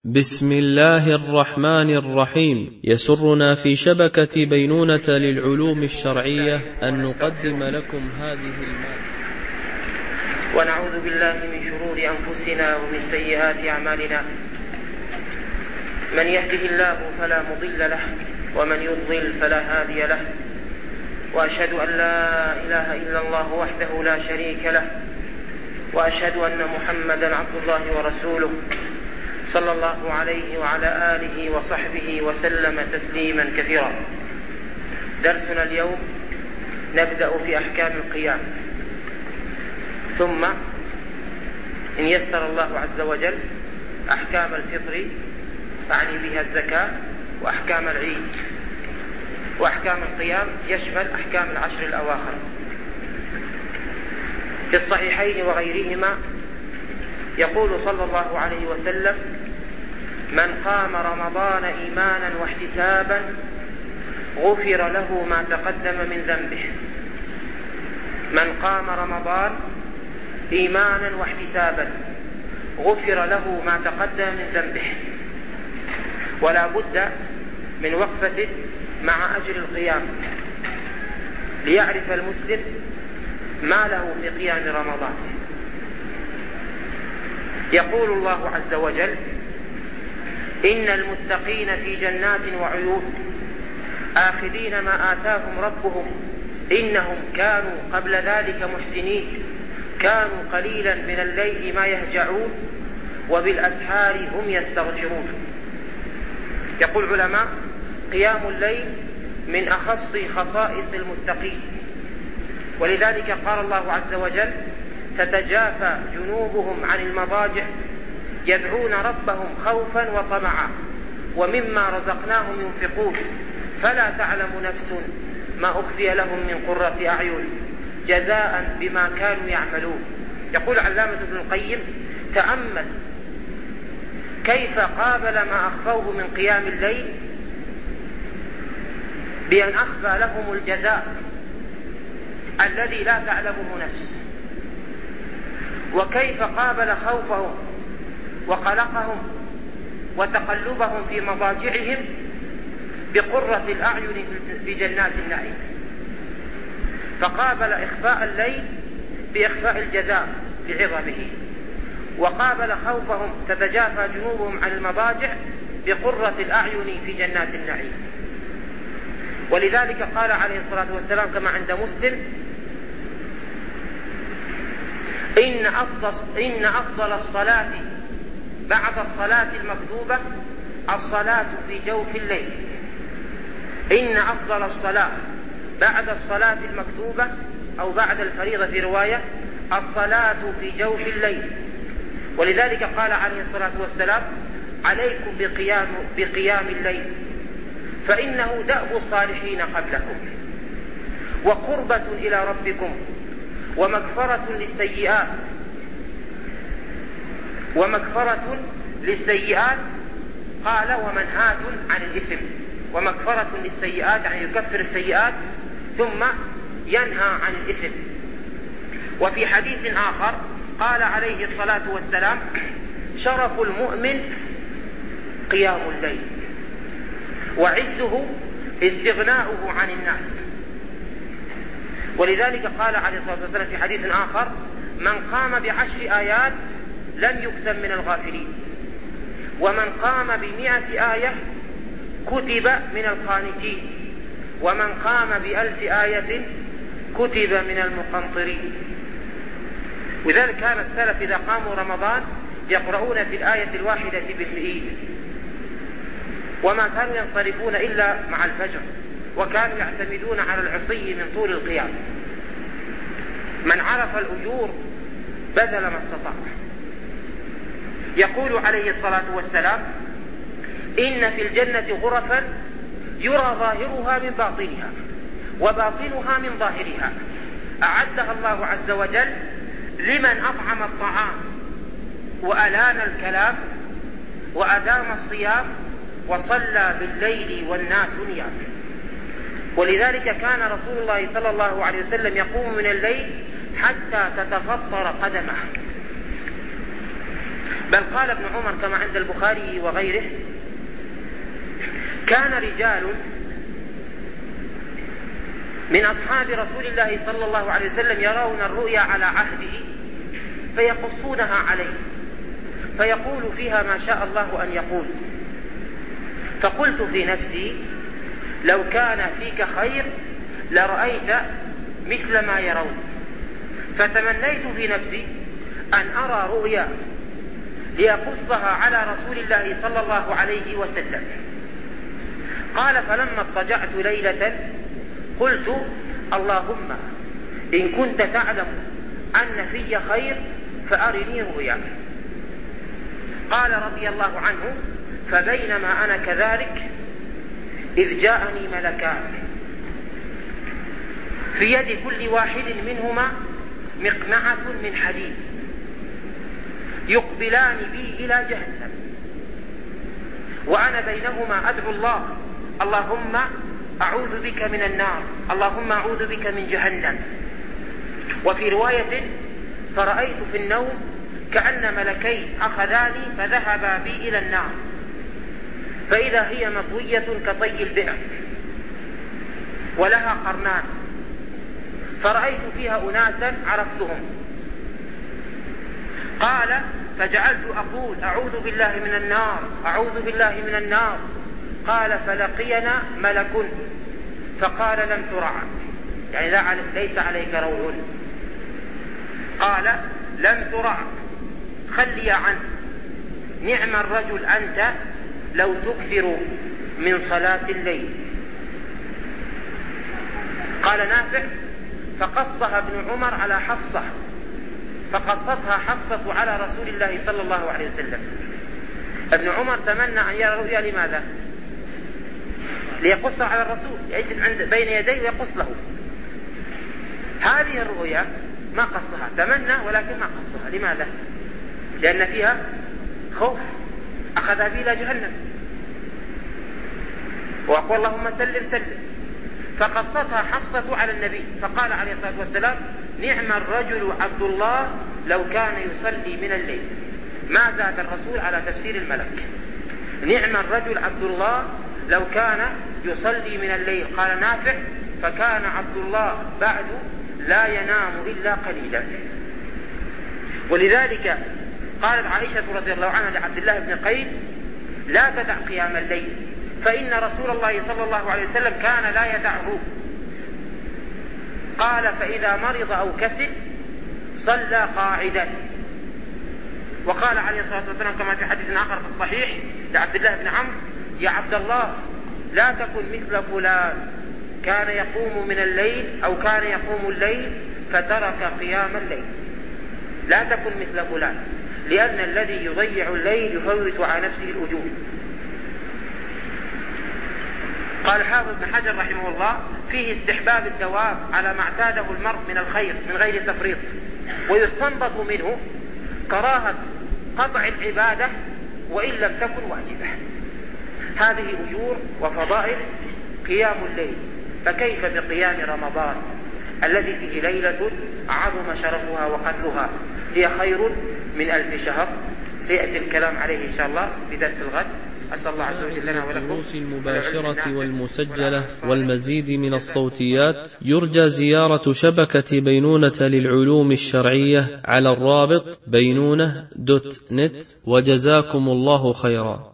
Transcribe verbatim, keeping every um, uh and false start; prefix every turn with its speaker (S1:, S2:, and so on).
S1: بسم الله الرحمن الرحيم. يسرنا في شبكة بينونة للعلوم الشرعية أن نقدم لكم هذه المادة.
S2: ونعوذ بالله من شرور أنفسنا ومن سيئات أعمالنا، من يهده الله فلا مضل له ومن يضلل فلا هادي له، وأشهد أن لا إله إلا الله وحده لا شريك له، وأشهد أن محمدا عبد الله ورسوله صلى الله عليه وعلى آله وصحبه وسلم تسليما كثيرا. درسنا اليوم نبدأ في أحكام القيام، ثم إن يسر الله عز وجل أحكام الفطر تعني بها الزكاة، وأحكام العيد، وأحكام القيام يشمل أحكام العشر الأواخر. في الصحيحين وغيرهما يقول صلى الله عليه وسلم: من قام رمضان إيمانا واحتسابا غفر له ما تقدم من ذنبه. من قام رمضان إيمانا واحتسابا غفر له ما تقدم من ذنبه. ولا بد من وقفة مع أجر القيام ليعرف المسلم ما له في قيام رمضان. يقول الله عز وجل: إن المتقين في جنات وعيون آخذين ما آتاهم ربهم إنهم كانوا قبل ذلك محسنين كانوا قليلا من الليل ما يهجعون وبالأسحار هم يستغفرون. يقول العلماء: قيام الليل من أخص خصائص المتقين، ولذلك قال الله عز وجل: تتجافى جنوبهم عن المضاجع يدعون ربهم خوفا وطمعا ومما رزقناهم ينفقون فلا تعلم نفس ما أخفي لهم من قرة أعين جزاء بما كانوا يعملون. يقول علامة ابن القيم: تأمل كيف قابل ما أخفوه من قيام الليل بأن أخفى لهم الجزاء الذي لا تعلمه نفس، وكيف قابل خوفهم وقلقهم وتقلبهم في مضاجعهم بقرة الأعين في جنات النعيم. فقابل إخفاء الليل بإخفاء الجزاء لعظمه، وقابل خوفهم تتجافى جنوبهم عن المضاجع بقرة الأعين في جنات النعيم. ولذلك قال عليه الصلاة والسلام كما عند مسلم: إن أفضل, إن أفضل الصلاة بعد الصلاة المكتوبة الصلاة في جوف الليل. إن أفضل الصلاة بعد الصلاة المكتوبة أو بعد الفريضة في رواية الصلاة في جوف الليل. ولذلك قال عليه الصلاة والسلام: عليكم بقيام, بقيام الليل فإنه دأب الصالحين قبلكم وقربة إلى ربكم ومغفرة للسيئات ومغفرة للسيئات قال ومنهاة عن الإثم. ومغفرة للسيئات يعني يكفر السيئات ثم ينهى عن الإثم. وفي حديث آخر قال عليه الصلاة والسلام: شرف المؤمن قيام الليل وعزه استغناؤه عن الناس. ولذلك قال عليه الصلاة والسلام في حديث آخر: من قام بعشر آيات لم يكتب من الغافلين، ومن قام بمئة آية كتب من القانتين، ومن قام بألف آية كتب من المقنطرين. وذلك كان السلف إذا قاموا رمضان يقرؤون في الآية الواحدة بالمئين، وما كانوا ينصرفون إلا مع الفجر، وكانوا يعتمدون على العصي من طول القيام. من عرف الأجور بذل ما استطاع. يقول عليه الصلاة والسلام: إن في الجنة غرفا يرى ظاهرها من باطنها وباطنها من ظاهرها أعدها الله عز وجل لمن أطعم الطعام وألان الكلام وأدام الصيام وصلى بالليل والناس نيام. ولذلك كان رسول الله صلى الله عليه وسلم يقوم من الليل حتى تتفطر قدمه، بل قال ابن عمر كما عند البخاري وغيره: كان رجال من أصحاب رسول الله صلى الله عليه وسلم يرون الرؤيا على عهده فيقصونها عليه، فيقول فيها ما شاء الله أن يقول. فقلت في نفسي: لو كان فيك خير لرأيت مثل ما يرون. فتمنيت في نفسي أن أرى رؤيا ليقصها على رسول الله صلى الله عليه وسلم. قال: فلما اضطجعت ليلة قلت: اللهم إن كنت تعلم أن في خير فأرني رؤيا. قال رضي الله عنه: فبينما أنا كذلك إذ جاءني ملكان في يد كل واحد منهما مقمعة من حديد يقبلان بي إلى جهنم، وأنا بينهما أدعو الله: اللهم أعوذ بك من النار، اللهم أعوذ بك من جهنم. وفي رواية: فرأيت في النوم كأن ملكين أخذاني فذهبا بي إلى النار، فإذا هي مطوية كطي البئر ولها قرنان، فرأيت فيها أناسا عرفتهم. قال: فجعلت أقول: أعوذ بالله من النار، أعوذ بالله من النار. قال: فلقينا ملك فقال: لم ترع، يعني ليس عليك روع. قال: لم ترع، خلي عنه، نعم الرجل أنت لو تكثر من صلاة الليل. قال نافع: فقصها ابن عمر على حفصة، فقصتها حفصة على رسول الله صلى الله عليه وسلم. ابن عمر تمنى أن يرى رؤيا، لماذا؟ ليقصها على الرسول، يجلس عند بين يديه ويقص له. هذه الرؤيا ما قصها، تمنى ولكن ما قصها. لماذا؟ لأن فيها خوف، أخذها بي إلى جهنم، وأقول اللهم سلم سلم. فقصتها حفصة على النبي، فقال عليه الصلاة والسلام: نعم الرجل عبد الله لو كان يصلي من الليل. ما زاد الرسول على تفسير الملك. نعم الرجل عبد الله لو كان يصلي من الليل. قال نافع: فكان عبد الله بعد لا ينام إلا قليلا. ولذلك قالت عائشة رضي الله عنها لعبد الله بن قيس: لا تدع قيام الليل، فإن رسول الله صلى الله عليه وسلم كان لا يدعه. قال: فإذا مرض أو كسل صلى قاعدا. وقال عليه الصلاة والسلام كما في حديث آخر في الصحيح لعبد الله بن عمرو: يا عبد الله لا تكن مثل فلان كان يقوم من الليل أو كان يقوم الليل فترك قيام الليل. لا تكن مثل فلان، لأن الذي يضيع الليل يفوت على نفسه الأجور. قال حافظ بن حجر رحمه الله: فيه استحباب الدوام على ما اعتاده المرء من الخير من غير تفريط، ويستنبط منه كراهة قطع العبادة وإن لم تكن واجبة. هذه أجور وفضائل قيام الليل، فكيف بقيام رمضان الذي فيه ليلة عظم شرفها وقدرها، هي خير من ألف شهر. سيأتي الكلام عليه إن شاء الله بدرس الغد. أسأل الله عز وجل لنا ولكم
S1: الدروس المباشرة والمسجلة والمزيد من الصوتيات. يرجى زيارة شبكة بينونة للعلوم الشرعية على الرابط بينونة دوت نت، وجزاكم الله خيرا.